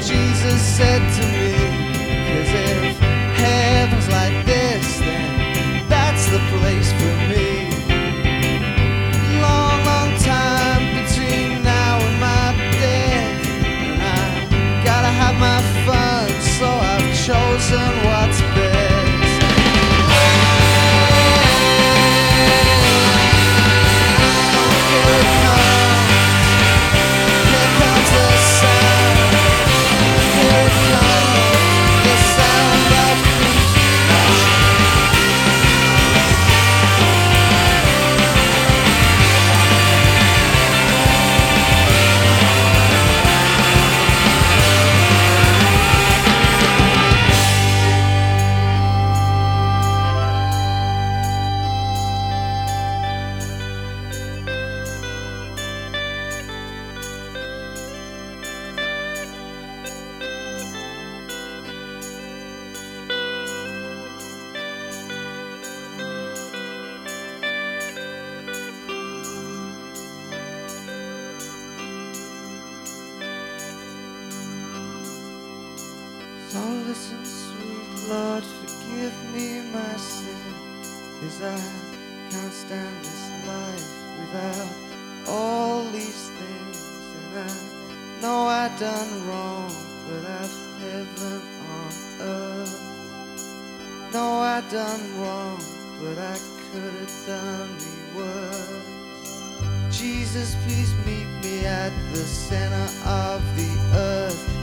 Jesus said to me, 'cause if heaven's like this, then that's the place for me. Long, long time between now and my death, and I gotta have my fun, so I've chosen what's best. So listen, sweet Lord, forgive me my sin, 'cause I can't stand this life without all these things. And I know I done wrong, but I've heaven on earth. Know I done wrong, but I could have done me worse. Jesus, please meet me at the center of the earth.